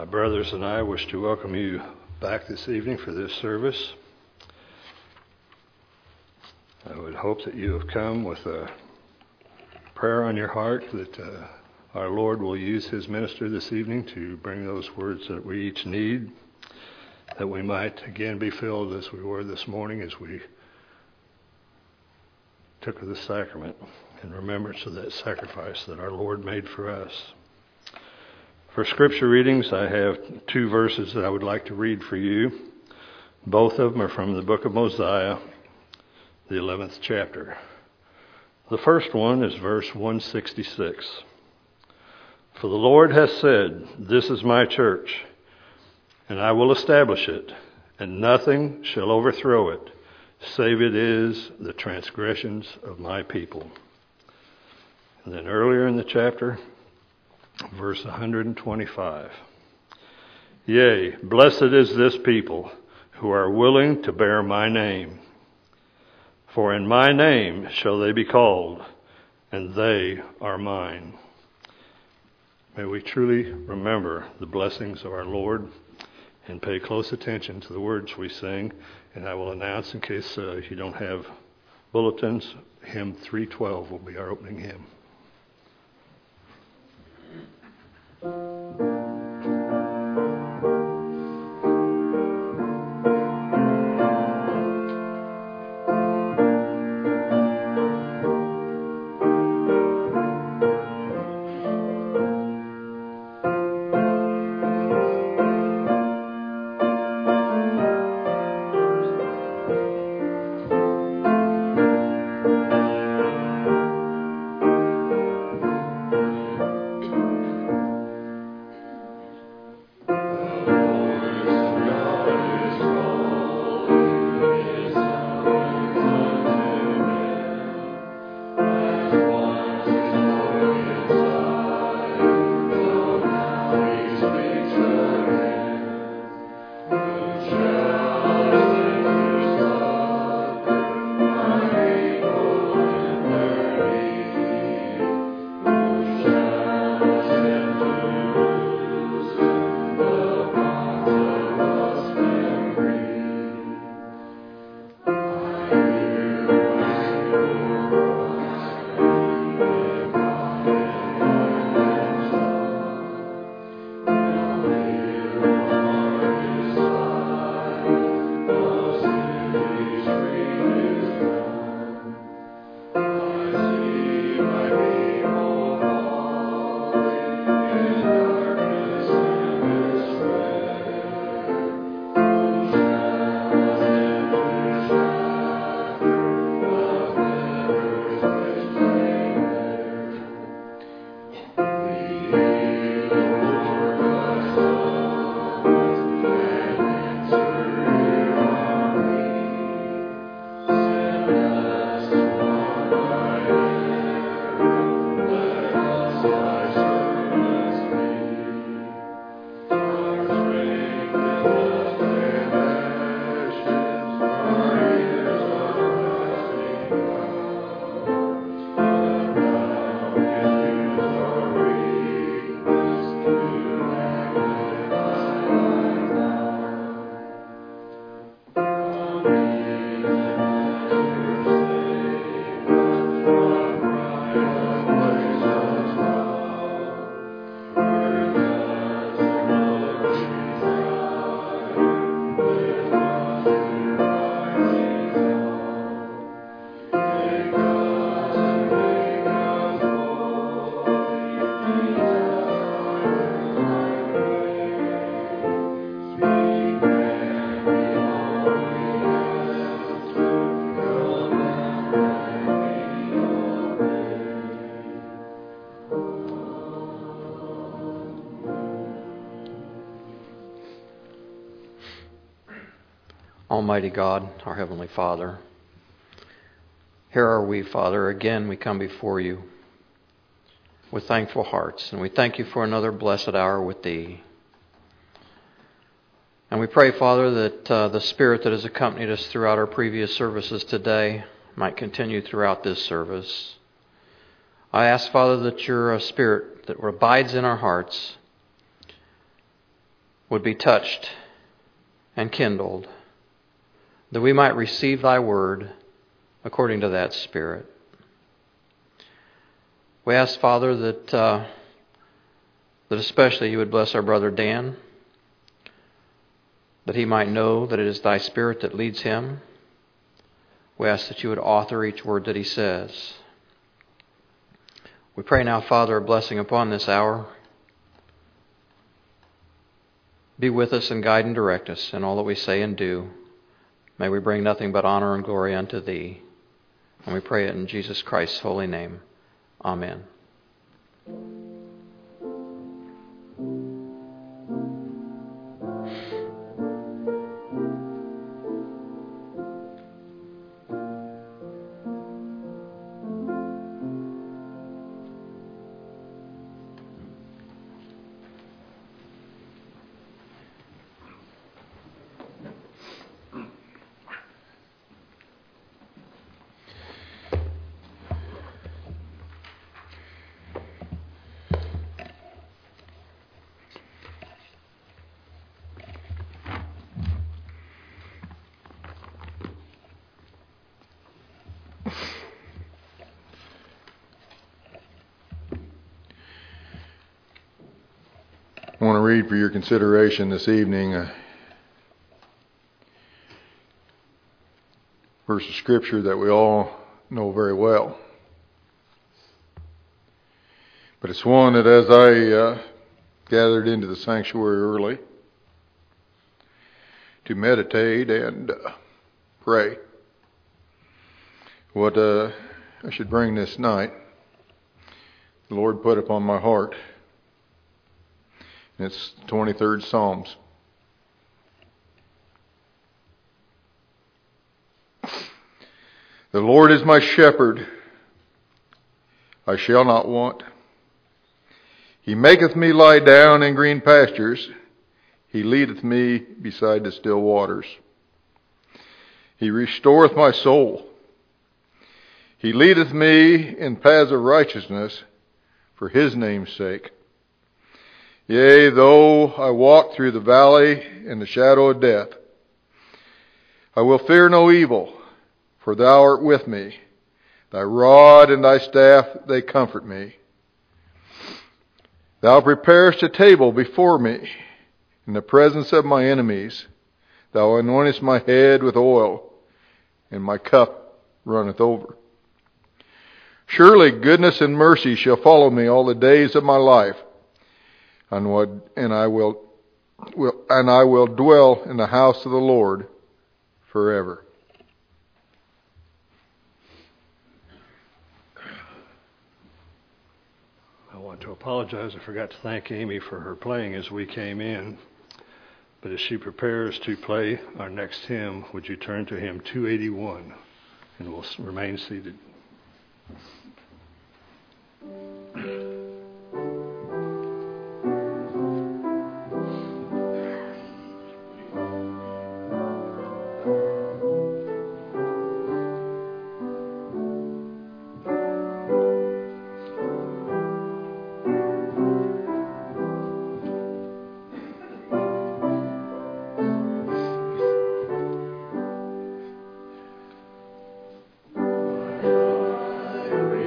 brothers and I wish to welcome you back this evening for this service. I would hope that you have come with a prayer on your heart that our Lord will use His minister this evening to bring those words that we each need, that we might again be filled as we were this morning as we took of the sacrament in remembrance of that sacrifice that our Lord made for us. For scripture readings, I have two verses that I would like to read for you. Both of them are from the book of Mosiah, the 11th chapter. The first one is verse 166. For the Lord has said, "This is my church, and I will establish it, and nothing shall overthrow it, save it is the transgressions of my people." And then earlier in the chapter, verse 125. Yea, blessed is this people who are willing to bear my name. For in my name shall they be called, and they are mine. May we truly remember the blessings of our Lord and pay close attention to the words we sing. And I will announce, in case you don't have bulletins, hymn 312 will be our opening hymn. Almighty God, our Heavenly Father, here are we, Father. Again, we come before you with thankful hearts, and we thank you for another blessed hour with Thee. And we pray, Father, that the Spirit that has accompanied us throughout our previous services today might continue throughout this service. I ask, Father, that your Spirit that abides in our hearts would be touched and kindled, that we might receive Thy word according to that Spirit. We ask, Father, that especially You would bless our brother Dan, that he might know that it is Thy Spirit that leads him. We ask that You would author each word that he says. We pray now, Father, a blessing upon this hour. Be with us and guide and direct us in all that we say and do. May we bring nothing but honor and glory unto Thee. And we pray it in Jesus Christ's holy name. Amen. I want to read for your consideration this evening a verse of Scripture that we all know very well. But it's one that as I gathered into the sanctuary early to meditate and pray what I should bring this night, the Lord put upon my heart. It's 23rd Psalms. The Lord is my shepherd, I shall not want. He maketh me lie down in green pastures. He leadeth me beside the still waters. He restoreth my soul. He leadeth me in paths of righteousness for His name's sake. Yea, though I walk through the valley in the shadow of death, I will fear no evil, for Thou art with me. Thy rod and Thy staff, they comfort me. Thou preparest a table before me in the presence of my enemies. Thou anointest my head with oil, and my cup runneth over. Surely goodness and mercy shall follow me all the days of my life, and I will dwell in the house of the Lord forever. I want to apologize. I forgot to thank Amy for her playing as we came in. But as she prepares to play our next hymn, would you turn to hymn 281, and we'll remain seated. I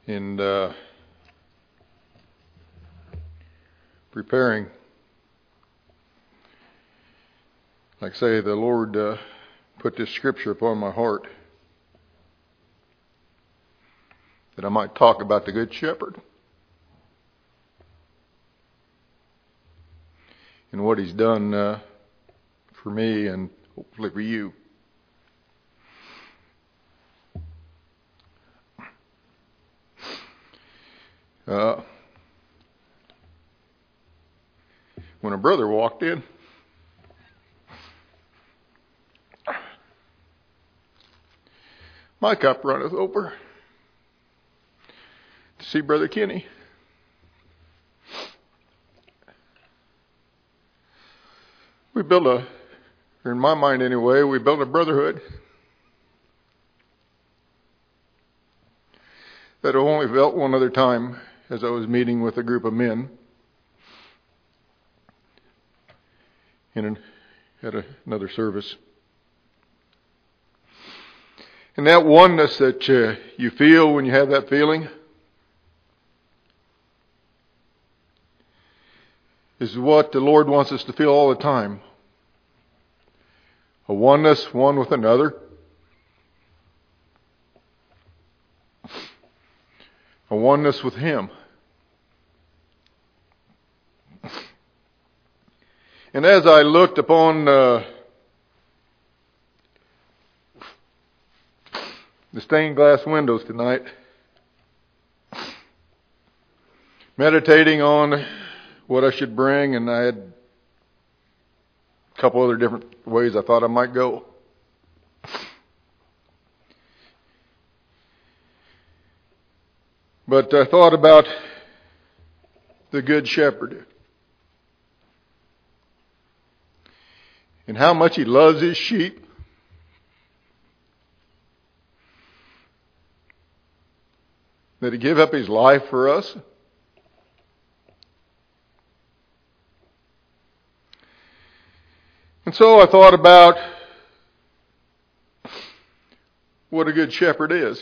in preparing. Like I say, the Lord put this scripture upon my heart that I might talk about the Good Shepherd and what He's done for me and hopefully for you. When a brother walked in, my cup runneth over to see Brother Kenny. We built or in my mind anyway, we built a brotherhood that I only felt one other time as I was meeting with a group of men at another service. And that oneness that you feel when you have that feeling is what the Lord wants us to feel all the time. A oneness, one with another. A oneness with Him. And as I looked upon the stained glass windows tonight, meditating on what I should bring, and I had a couple other different ways I thought I might go. But I thought about the Good Shepherd and how much He loves His sheep. That He gave up His life for us. And so I thought about what a good shepherd is.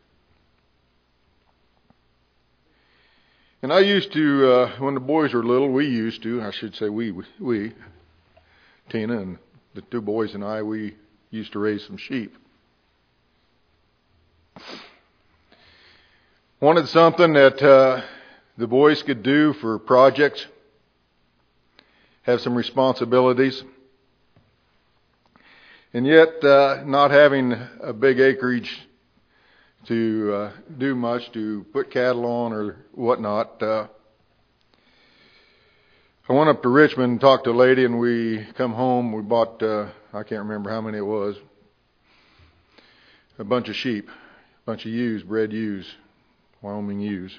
And I used to, when the boys were little, we, Tina and the two boys and I, we used to raise some sheep. Wanted something that the boys could do for projects, have some responsibilities, and yet not having a big acreage to do much, to put cattle on or whatnot. I went up to Richmond and talked to a lady, and we come home. We bought, I can't remember how many it was, a bunch of sheep, a bunch of ewes, bred ewes, Wyoming ewes.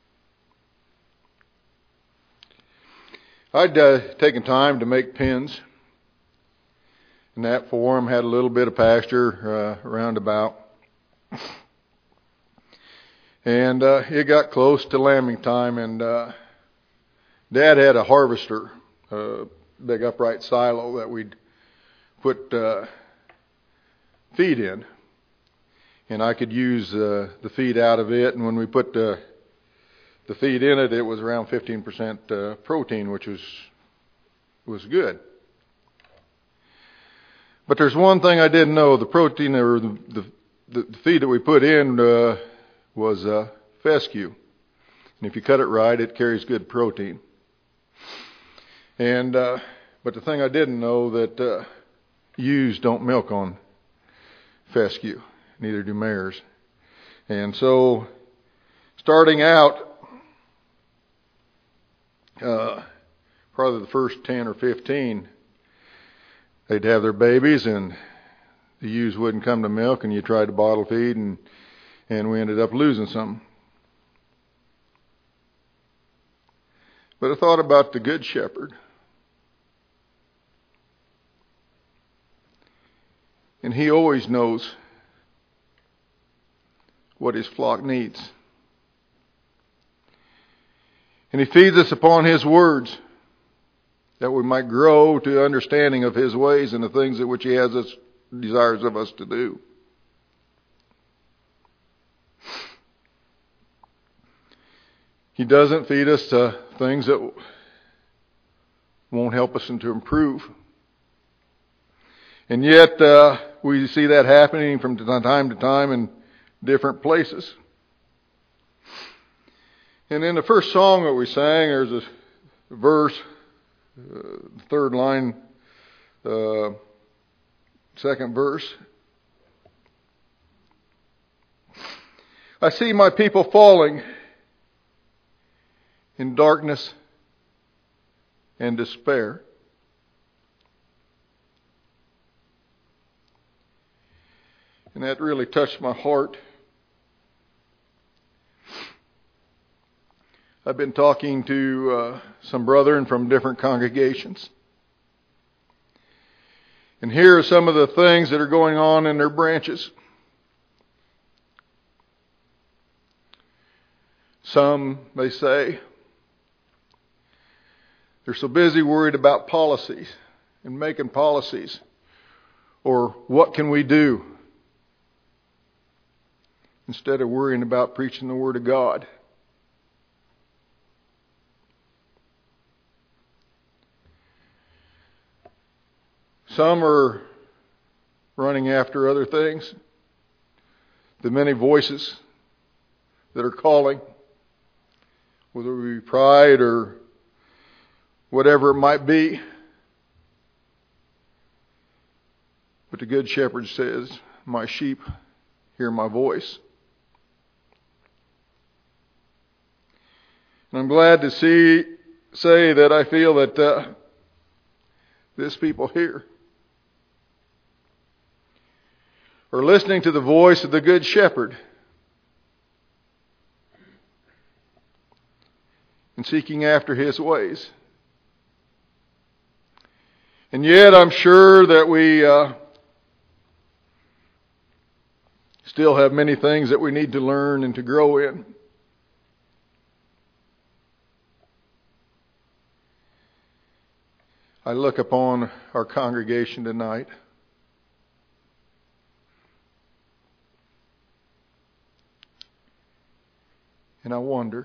I'd taken time to make pens in that form, had a little bit of pasture around about. And it got close to lambing time, and Dad had a harvester, a big upright silo that we'd put feed in. And I could use the feed out of it, and when we put the feed in it, it was around 15% protein, which was good. But there's one thing I didn't know. The protein, or the feed that we put in was fescue. And if you cut it right, it carries good protein. And but the thing I didn't know, that ewes don't milk on fescue. Neither do mares. And so, starting out, probably the first 10 or 15, they'd have their babies, and the ewes wouldn't come to milk, and you tried to bottle feed, and we ended up losing some. But I thought about the Good Shepherd. And He always knows what His flock needs. And He feeds us upon His words, that we might grow to understanding of His ways and the things that which He desires of us to do. He doesn't feed us things that won't help us and to improve. And yet, we see that happening from time to time in different places. And in the first song that we sang, there's a verse, third line, second verse. I see my people falling in darkness and despair. And that really touched my heart. I've been talking to some brethren from different congregations. And here are some of the things that are going on in their branches. Some, they say, they're so busy worried about policies and making policies. Or what can we do? Instead of worrying about preaching the Word of God. Some are running after other things. The many voices that are calling, whether it be pride or whatever it might be. But the Good Shepherd says, my sheep hear my voice. And I'm glad to say that I feel that this people here are listening to the voice of the Good Shepherd and seeking after His ways. And yet I'm sure that we still have many things that we need to learn and to grow in. I look upon our congregation tonight. And I wonder,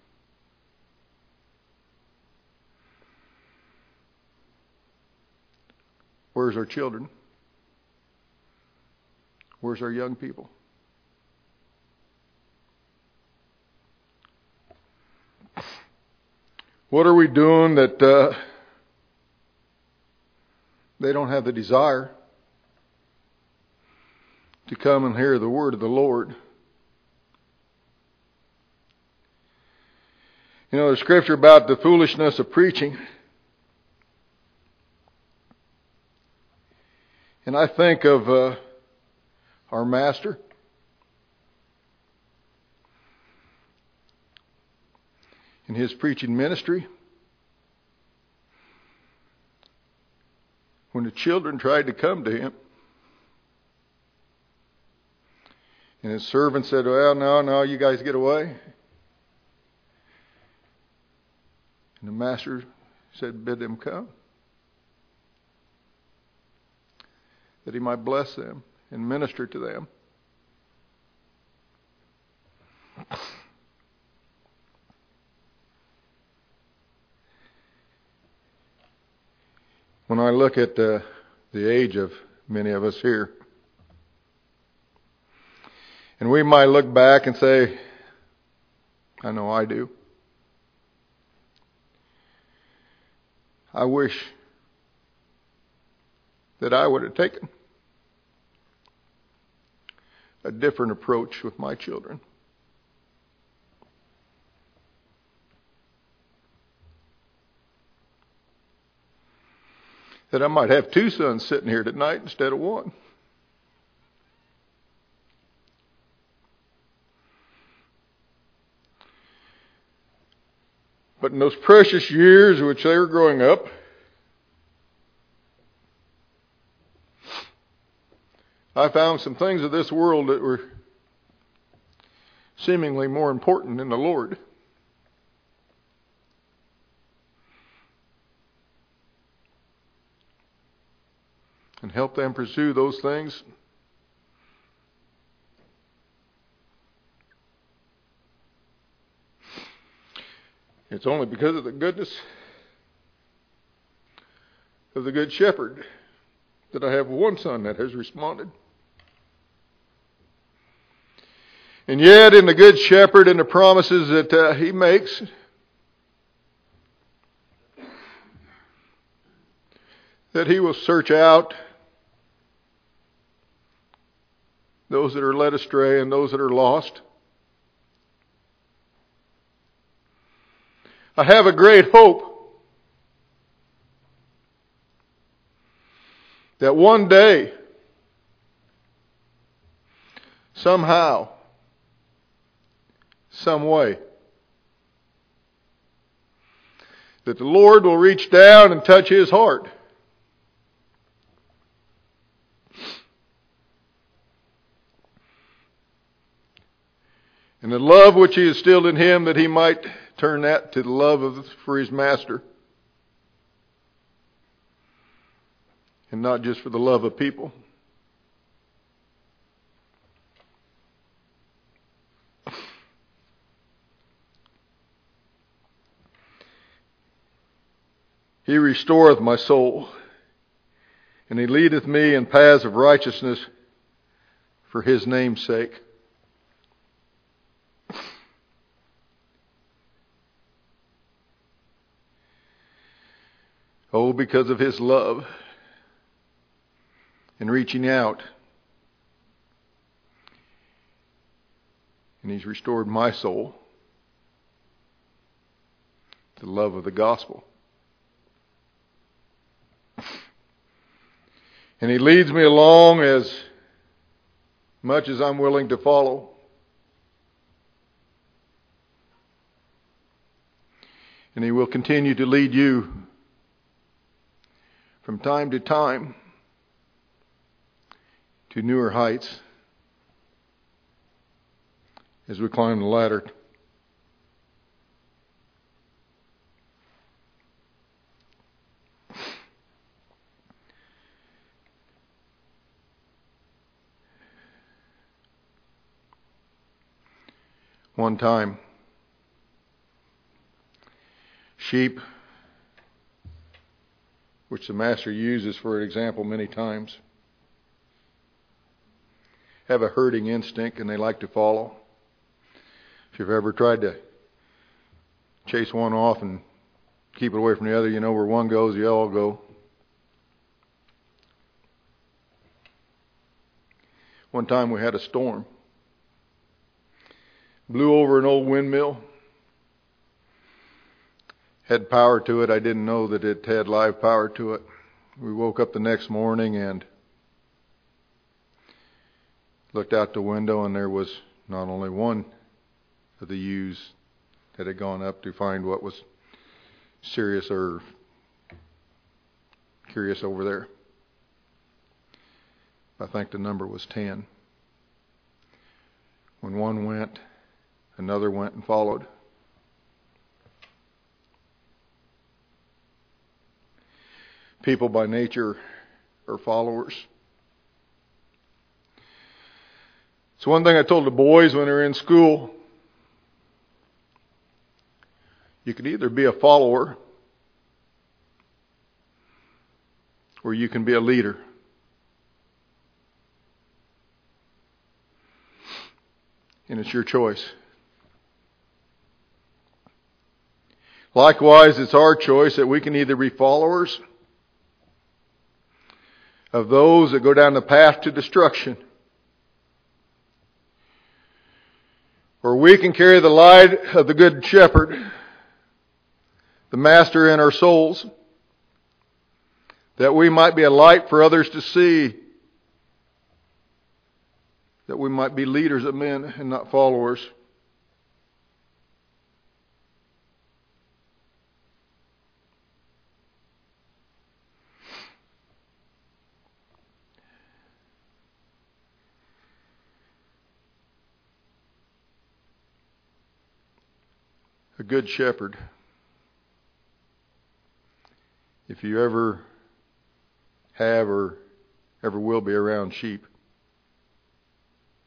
where's our children? Where's our young people? What are we doing that they don't have the desire to come and hear the word of the Lord? You know, the scripture about the foolishness of preaching. And I think of our Master. In His preaching ministry. When the children tried to come to Him. And His servant said, well, no, you guys get away. And the Master said, bid them come. That He might bless them and minister to them. When I look at the age of many of us here, and we might look back and say, I know I do. I wish that I would have taken a different approach with my children. That I might have two sons sitting here tonight instead of one. But in those precious years which they were growing up, I found some things of this world that were seemingly more important than the Lord. And help them pursue those things. It's only because of the goodness of the Good Shepherd that I have one son that has responded. And yet, in the Good Shepherd and the promises that He makes, that He will search out those that are led astray and those that are lost. I have a great hope that one day, somehow, some way, that the Lord will reach down and touch his heart. And the love which He instilled in him, that he might turn that to the love for his master. And not just for the love of people. He restoreth my soul, and He leadeth me in paths of righteousness for His name's sake. Oh, because of His love and reaching out. And He's restored my soul to the love of the gospel. And He leads me along as much as I'm willing to follow. And He will continue to lead you from time to time to newer heights as we climb the ladder. One time, sheep, which the Master uses for an example many times, have a herding instinct and they like to follow. If you've ever tried to chase one off and keep it away from the other, you know where one goes, you all go. One time we had a storm. Blew over an old windmill. Had power to it. I didn't know that it had live power to it. We woke up the next morning and looked out the window, and there was not only one of the ewes that had gone up to find what was serious or curious over there. I think the number was 10. When one went, another went and followed. People by nature are followers. It's one thing I told the boys when they were in school. You can either be a follower or you can be a leader. And it's your choice. Likewise, it's our choice that we can either be followers of those that go down the path to destruction, or we can carry the light of the Good Shepherd, the Master in our souls, that we might be a light for others to see, that we might be leaders of men and not followers. A good shepherd, if you ever have or ever will be around sheep,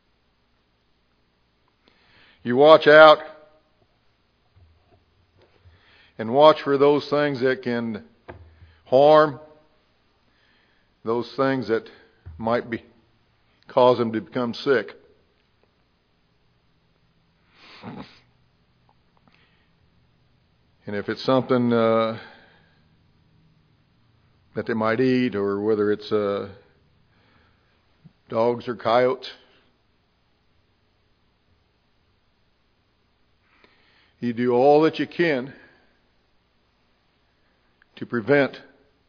you watch out and watch for those things that can harm, those things that might cause them to become sick. And if it's something that they might eat, or whether it's dogs or coyotes, you do all that you can to prevent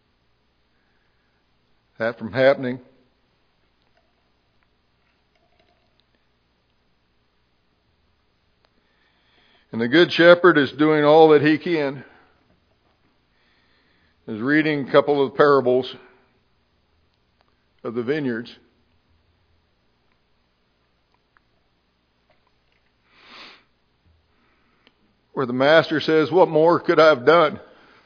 that from happening. And the Good Shepherd is doing all that he can. Is reading a couple of parables of the vineyards. Where the master says, "What more could I have done?"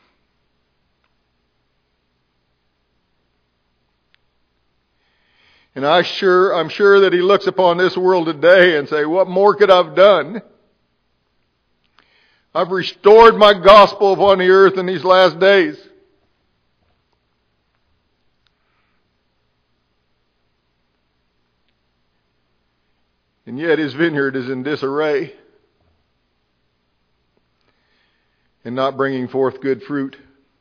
And I'm sure that he looks upon this world today and say, "What more could I have done? I've restored my gospel upon the earth in these last days." And yet his vineyard is in disarray and not bringing forth good fruit.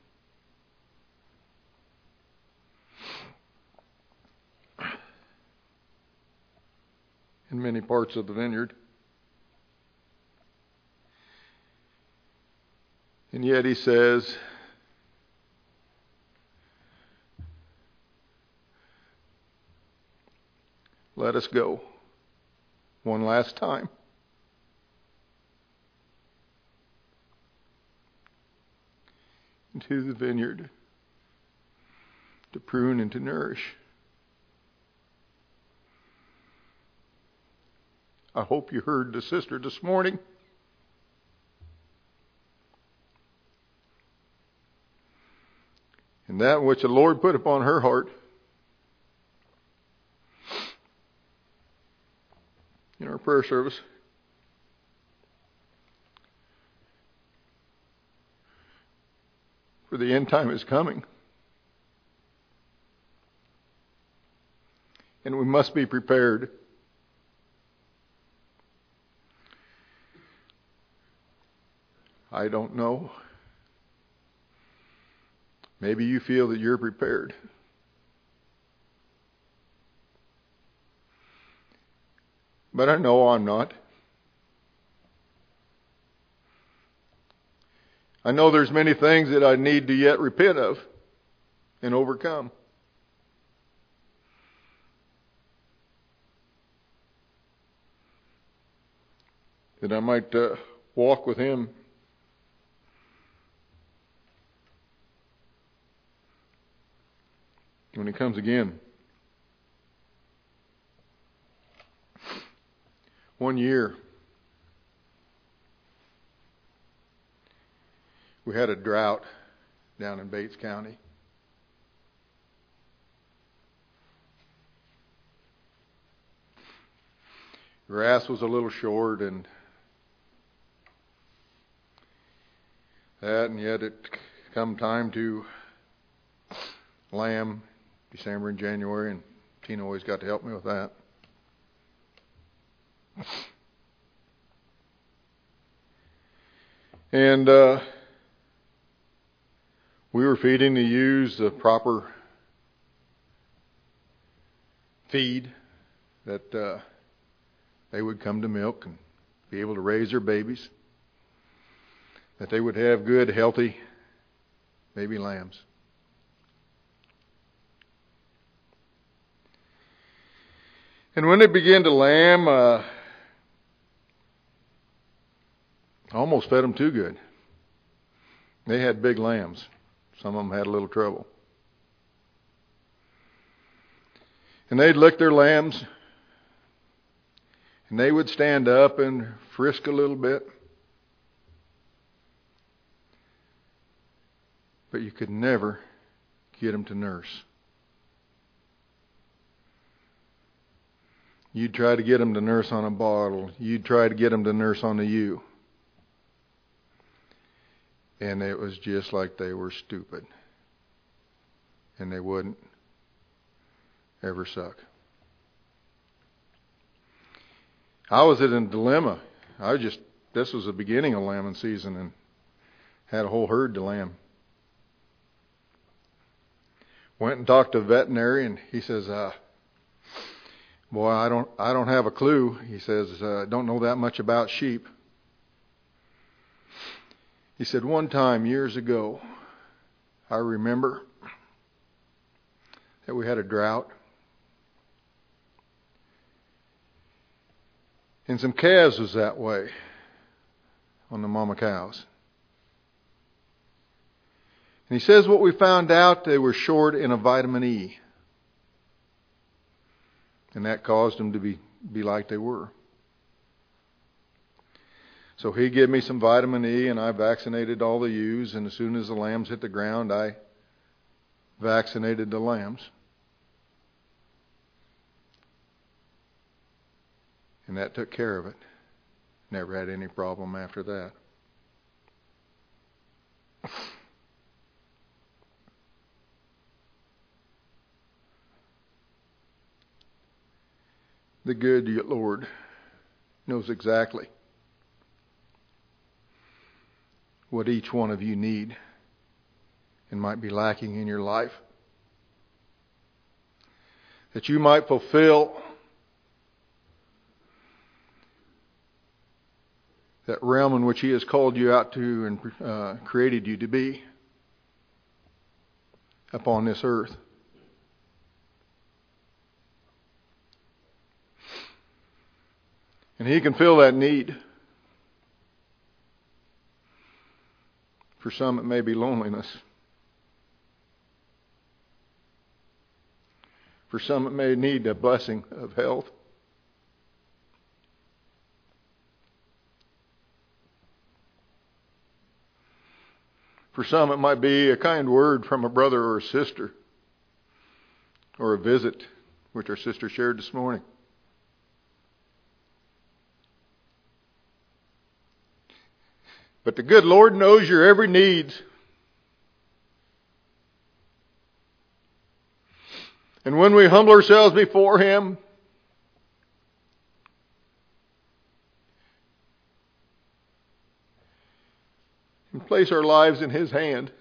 In many parts of the vineyard. And yet he says, "Let us go one last time." Into the vineyard to prune and to nourish. I hope you heard the sister this morning. And that which the Lord put upon her heart in our prayer service. For the end time is coming. And we must be prepared. I don't know. Maybe you feel that you're prepared. But I know I'm not. I know there's many things that I need to yet repent of and overcome. That I might walk with Him when He comes again. One year, we had a drought down in Bates County. Grass was a little short, and yet it come time to lamb, December and January, and Tina always got to help me with that. And we were feeding the ewes the proper feed that they would come to milk and be able to raise their babies, that they would have good, healthy baby lambs. And when they began to lamb, I almost fed them too good. They had big lambs. Some of them had a little trouble. And they'd lick their lambs, and they would stand up and frisk a little bit. But you could never get them to nurse. You'd try to get them to nurse on a bottle. You'd try to get them to nurse on the ewe. And it was just like they were stupid. And they wouldn't ever suck. I was in a dilemma. This was the beginning of lambing season and had a whole herd to lamb. Went and talked to the veterinary, and he says, boy, I don't have a clue. He says, don't know that much about sheep. He said, one time years ago, I remember that we had a drought. And some calves was that way on the mama cows. And he says what we found out, they were short in a vitamin E. And that caused them to be like they were. So he gave me some vitamin E, and I vaccinated all the ewes. And as soon as the lambs hit the ground, I vaccinated the lambs. And that took care of it. Never had any problem after that. The good Lord knows exactly what each one of you need and might be lacking in your life, that you might fulfill that realm in which He has called you out to and created you to be upon this earth. And He can fill that need. For some it may be loneliness. For some it may need a blessing of health. For some it might be a kind word from a brother or a sister, or a visit, which our sister shared this morning. But the good Lord knows your every need. And when we humble ourselves before Him, and place our lives in His hand,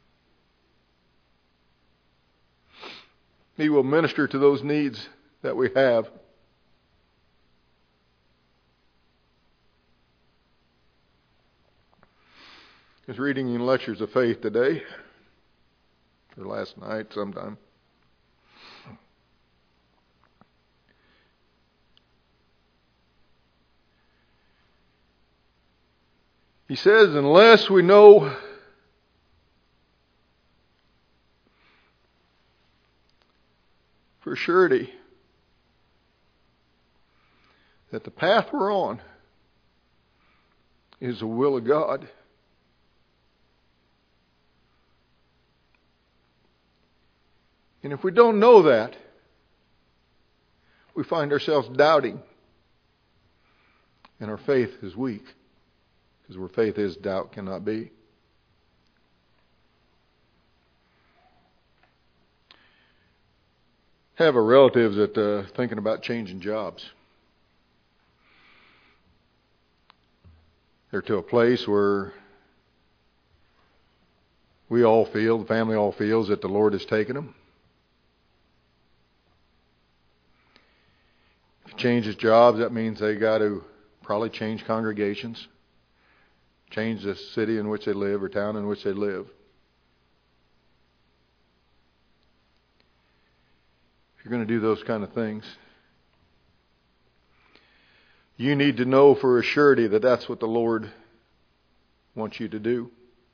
He will minister to those needs that we have. I was reading in Lectures of Faith today, or last night sometime. He says, unless we know for surety that the path we're on is the will of God, and if we don't know that, we find ourselves doubting, and our faith is weak. Because where faith is, doubt cannot be. I have a relative that thinking about changing jobs. They're to a place where we all feel, the family all feels that the Lord has taken them. If he changes jobs, that means they got to probably change congregations. Change the city in which they live or town in which they live. If you're going to do those kind of things, you need to know for a surety that that's what the Lord wants you to do.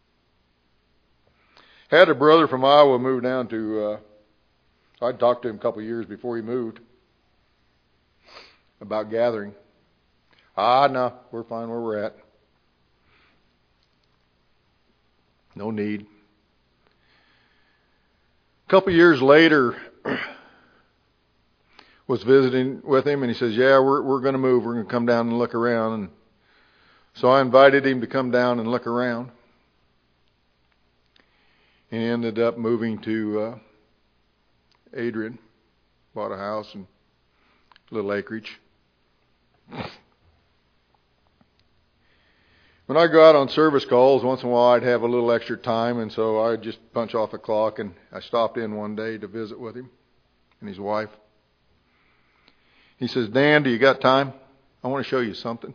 I had a brother from Iowa move down to, I'd talked to him a couple of years before he moved about gathering. No, we're fine where we're at. No need. A couple years later, was visiting with him, and he says, "Yeah, we're going to move. We're going to come down and look around." And so I invited him to come down and look around. and ended up moving to Adrian. Bought a house and a little acreage. When I go out on service calls, once in a while I'd have a little extra time, and so I'd just punch off the clock, and I stopped in one day to visit with him and his wife. He says, "Dan, do you got time? I want to show you something."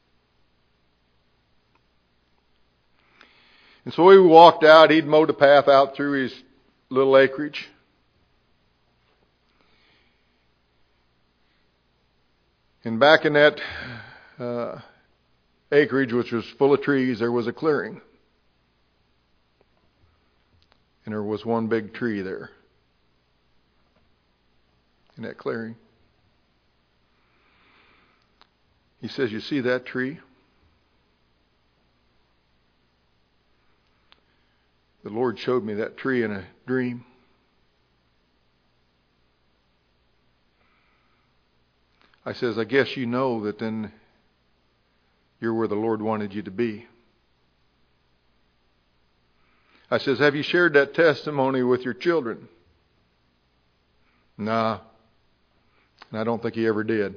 And so we walked out. He'd mowed the path out through his little acreage. And back in that acreage, which was full of trees, there was a clearing. And there was one big tree there in that clearing. He says, "You see that tree? The Lord showed me that tree in a dream. I says, I guess you know that then you're where the Lord wanted you to be." I says, "Have you shared that testimony with your children?" "Nah." And I don't think he ever did.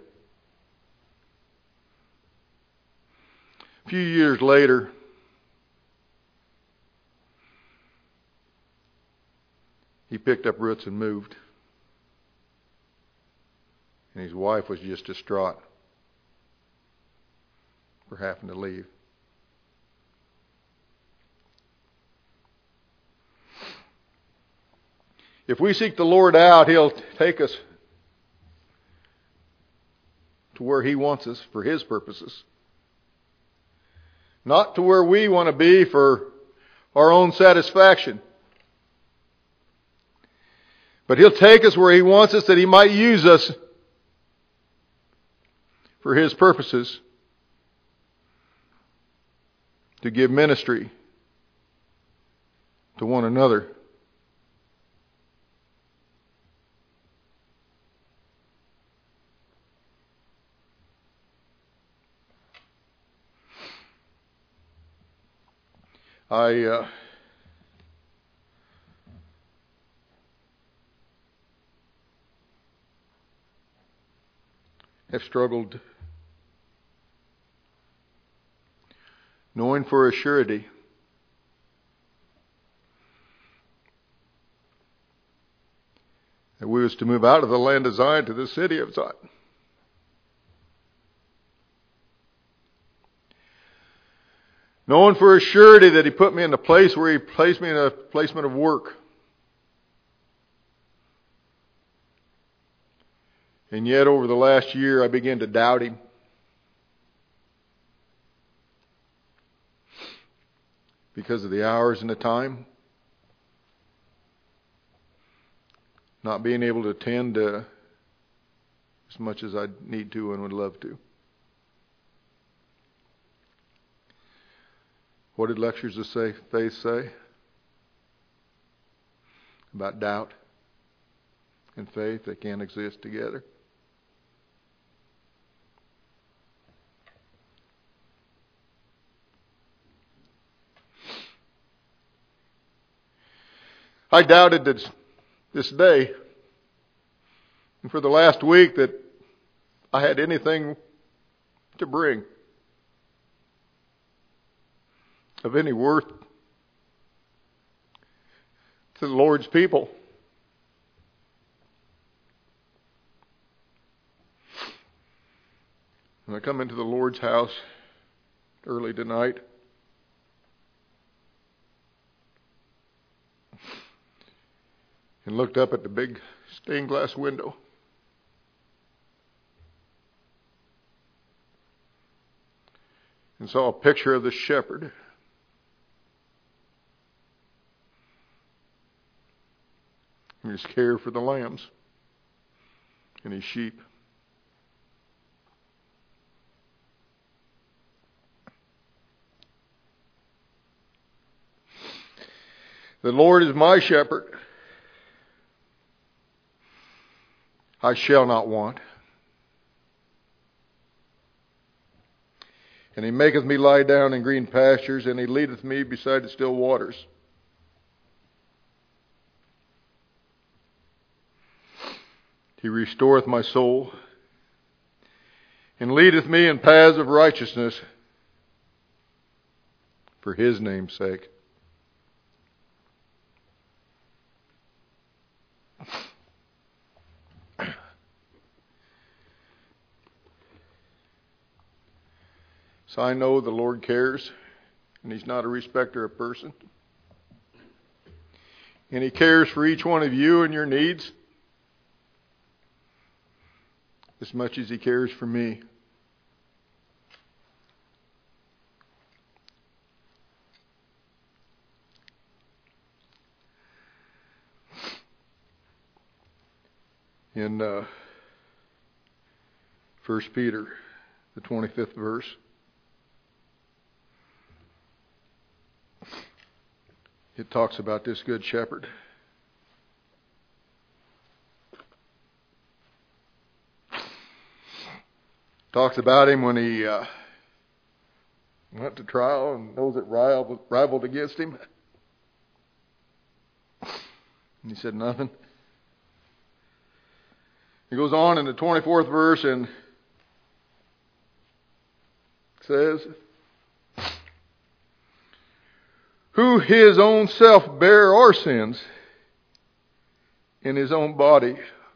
A few years later, he picked up roots and moved. And his wife was just distraught for having to leave. If we seek the Lord out, He'll take us to where He wants us for His purposes. Not to where we want to be for our own satisfaction. But He'll take us where He wants us, that He might use us for His purposes, to give ministry to one another. I have struggled knowing for a surety that we was to move out of the land of Zion to the city of Zion. Knowing for a surety that He put me in the place where He placed me in a placement of work. And yet over the last year I began to doubt Him. Because of the hours and the time. Not being able to attend as much as I need to and would love to. What did Lectures of Faith say? About doubt and faith, they can't exist together. I doubted this day, and for the last week, that I had anything to bring of any worth to the Lord's people. When I come into the Lord's house early tonight, and looked up at the big stained glass window, and saw a picture of the shepherd and his care for the lambs and his sheep. The Lord is my shepherd. I shall not want. And He maketh me lie down in green pastures, and He leadeth me beside the still waters. He restoreth my soul, and leadeth me in paths of righteousness for His name's sake. So I know the Lord cares, and He's not a respecter of person. And He cares for each one of you and your needs as much as He cares for me. In 1 Peter, the 25th verse, it talks about this good shepherd. Talks about him when he went to trial and those that rivaled against him. And he said nothing. He goes on in the 24th verse and says, who His own self bare our sins in His own body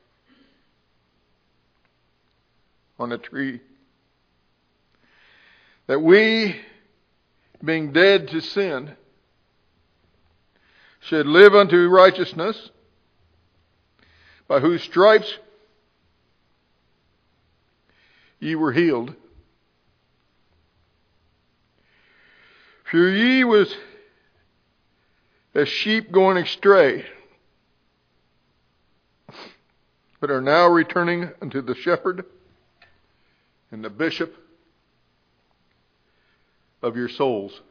on a tree, that we, being dead to sin, should live unto righteousness, by whose stripes ye were healed. For ye was as sheep going astray, but are now returning unto the shepherd and the bishop of your souls.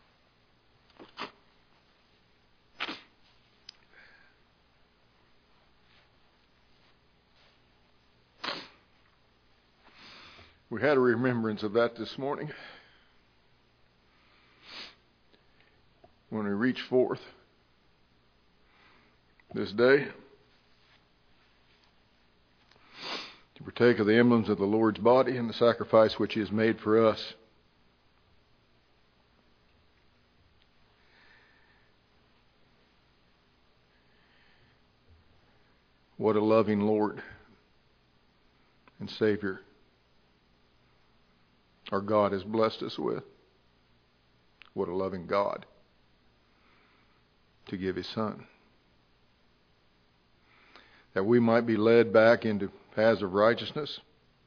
We had a remembrance of that this morning when we reached forth this day to partake of the emblems of the Lord's body and the sacrifice which He has made for us. What a loving Lord and Savior our God has blessed us with. What a loving God to give His Son, that we might be led back into paths of righteousness.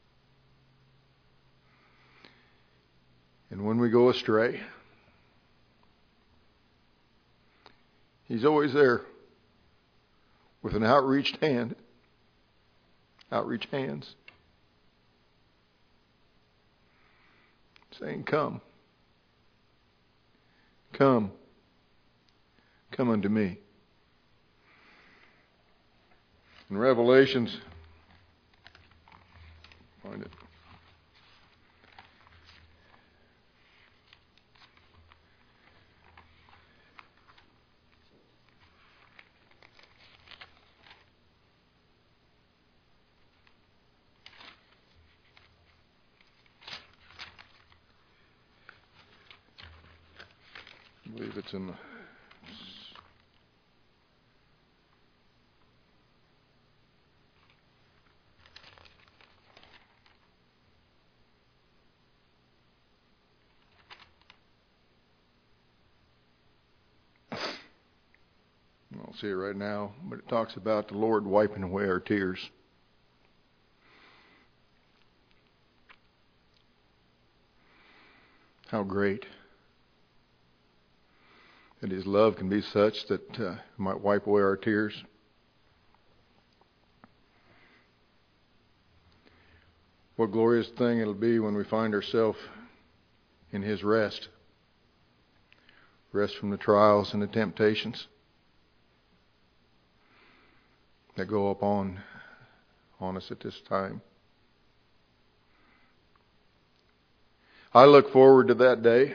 And when we go astray, He's always there with an outreached hands, saying, come unto me. In Revelations, find it. I believe it's in the I don't see it right now, but it talks about the Lord wiping away our tears. How great that His love can be such that He might wipe away our tears. What glorious thing it'll be when we find ourselves in His rest. Rest from the trials and the temptations that go upon us at this time. I look forward to that day.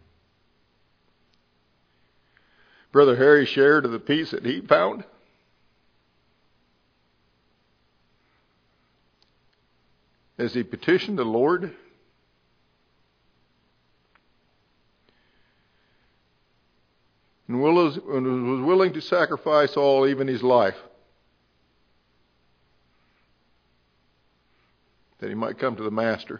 Brother Harry shared of the peace that he found. as he petitioned the Lord? And was willing to sacrifice all, even his life, that he might come to the Master.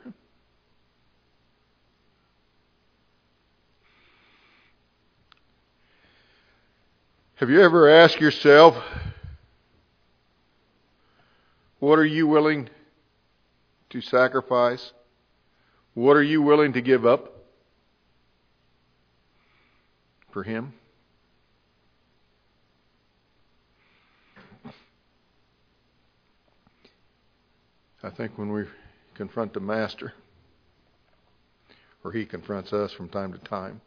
Have you ever asked yourself, what are you willing to sacrifice? What are you willing to give up for Him? I think when we confront the Master, or He confronts us from time to time,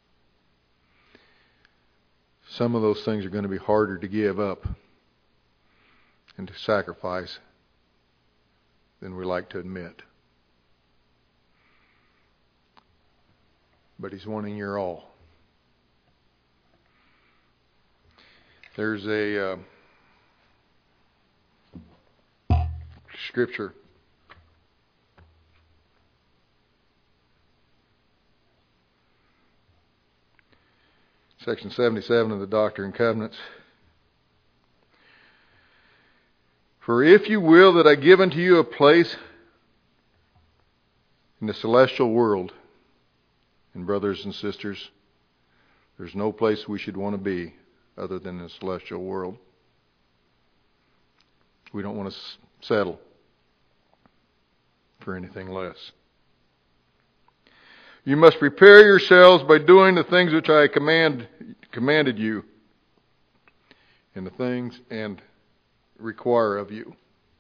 some of those things are going to be harder to give up and to sacrifice than we like to admit. But He's wanting your all. There's a scripture Section 77 of the Doctrine and Covenants. For if you will that I give unto you a place in the celestial world, and brothers and sisters, there's no place we should want to be other than the celestial world. We don't want to settle for anything less. You must prepare yourselves by doing the things which I commanded you, and the things and require of you.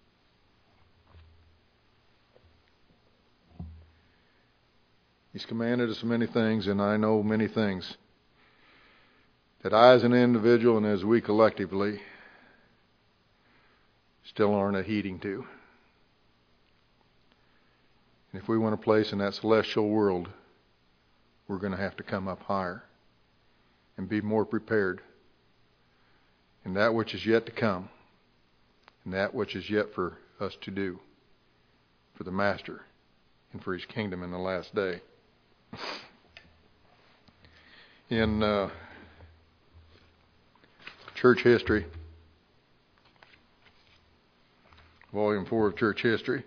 He's commanded us many things, and I know many things that I as an individual and as we collectively still aren't heeding to. And if we want a place in that celestial world, we're going to have to come up higher and be more prepared in that which is yet to come and that which is yet for us to do for the Master and for His kingdom in the last day. In Church History, Volume 4 of Church History,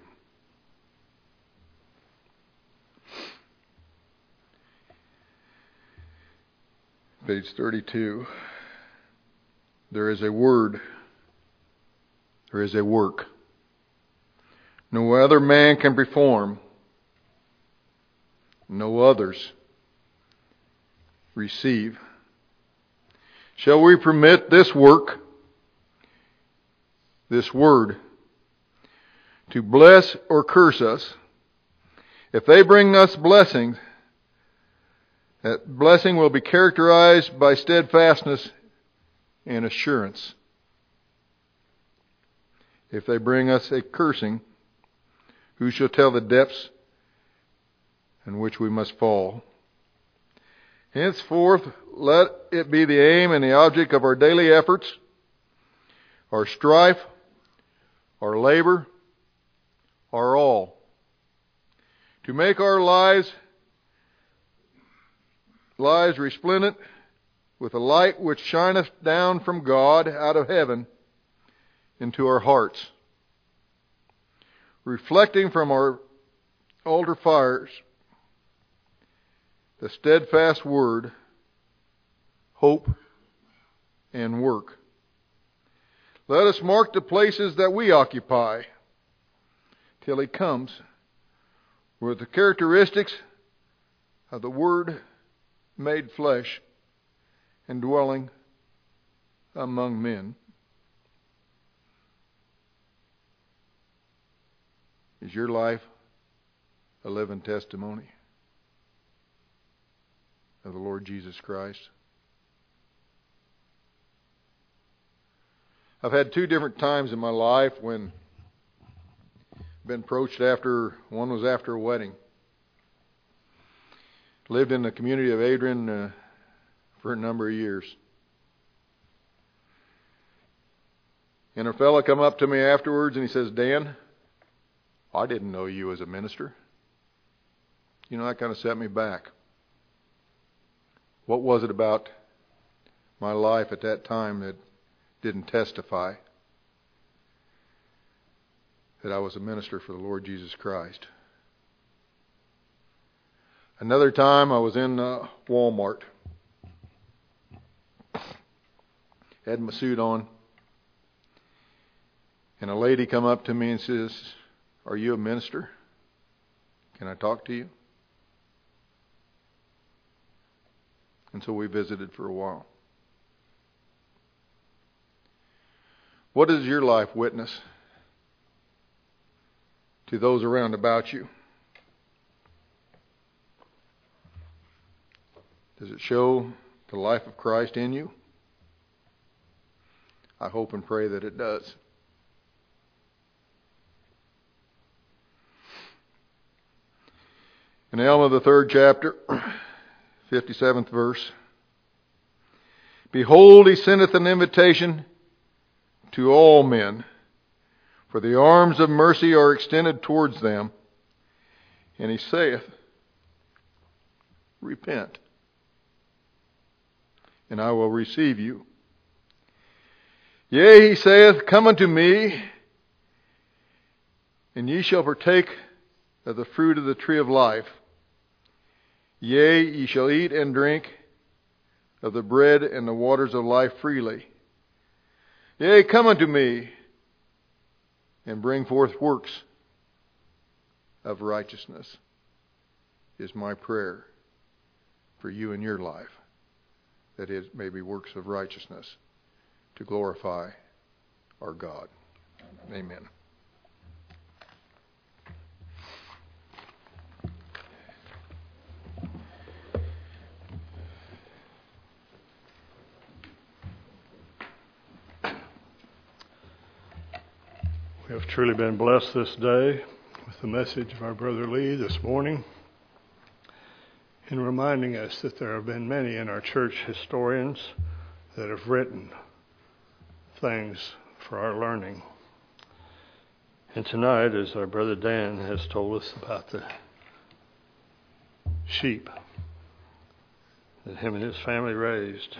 page 32, there is a word, there is a work no other man can perform, no others receive. Shall we permit this work, this word, to bless or curse us? If they bring us blessings, that blessing will be characterized by steadfastness and assurance. If they bring us a cursing, who shall tell the depths in which we must fall? Henceforth, let it be the aim and the object of our daily efforts, our strife, our labor, our all, to make our lives resplendent with a light which shineth down from God out of heaven into our hearts, reflecting from our altar fires the steadfast word, hope, and work. Let us mark the places that we occupy till He comes with the characteristics of the Word made flesh and dwelling among men. Is your life a living testimony of the Lord Jesus Christ? I've had two different times in my life when I've been approached after, one was after a wedding. Lived in the community of Adrian for a number of years. And a fellow come up to me afterwards and he says, Dan, I didn't know you as a minister. You know, that kind of set me back. What was it about my life at that time that didn't testify that I was a minister for the Lord Jesus Christ? Another time I was in Walmart. Had my suit on. And a lady come up to me and says, "Are you a minister? Can I talk to you?" And so we visited for a while. What does your life witness to those around about you? Does it show the life of Christ in you? I hope and pray that it does. In Alma, the 3rd chapter, 57th verse. "Behold, he sendeth an invitation to all men, for the arms of mercy are extended towards them. And he saith, Repent, and I will receive you. Yea, he saith, Come unto me, and ye shall partake of the fruit of the tree of life. Yea, ye shall eat and drink of the bread and the waters of life freely. Yea, come unto me, and bring forth works of righteousness," is my prayer for you in your life, that it may be works of righteousness to glorify our God. Amen. We have truly been blessed this day with the message of our brother Lee this morning, in reminding us that there have been many in our church historians that have written things for our learning. And tonight, as our brother Dan has told us about the sheep that him and his family raised,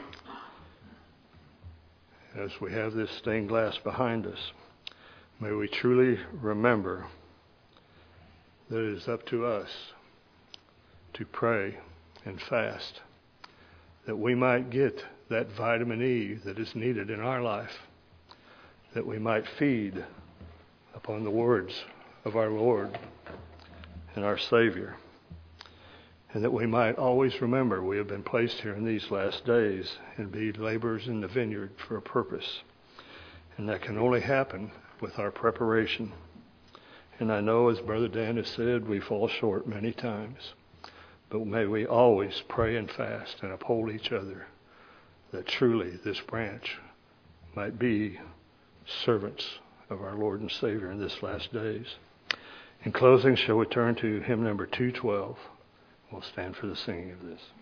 as we have this stained glass behind us, may we truly remember that it is up to us to pray and fast, that we might get that vitamin E that is needed in our life, that we might feed upon the words of our Lord and our Savior, and that we might always remember we have been placed here in these last days and be laborers in the vineyard for a purpose. And that can only happen with our preparation. And I know, as Brother Dan has said, we fall short many times. But may we always pray and fast and uphold each other, that truly this branch might be servants of our Lord and Savior in this last days. In closing, shall we turn to hymn number 212? We'll stand for the singing of this.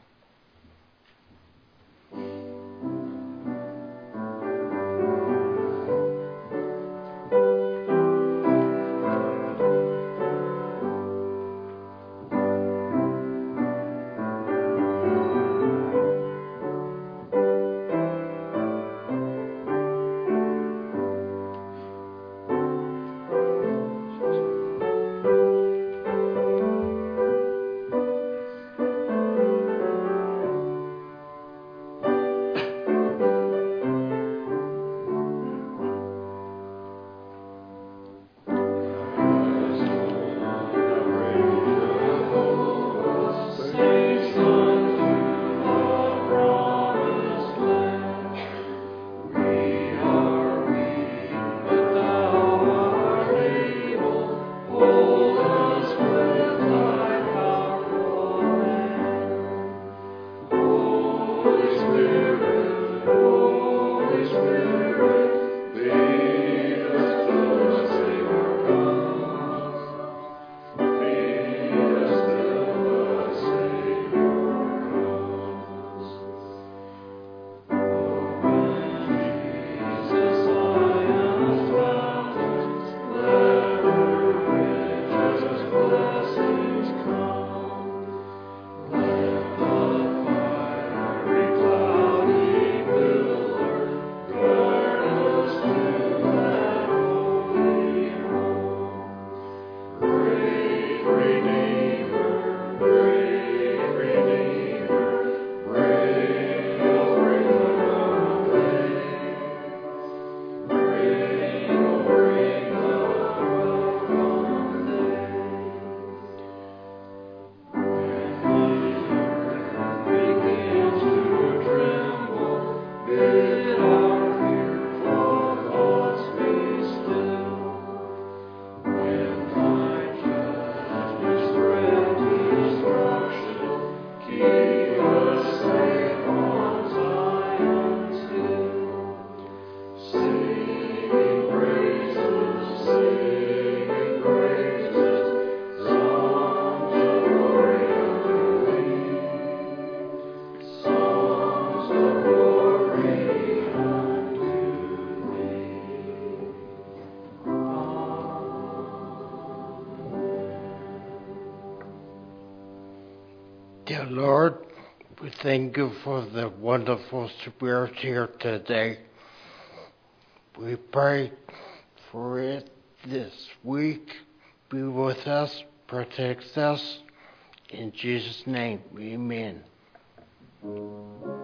Dear Lord, we thank you for the wonderful spirit here today. We pray for it this week. Be with us, protect us. In Jesus' name, amen.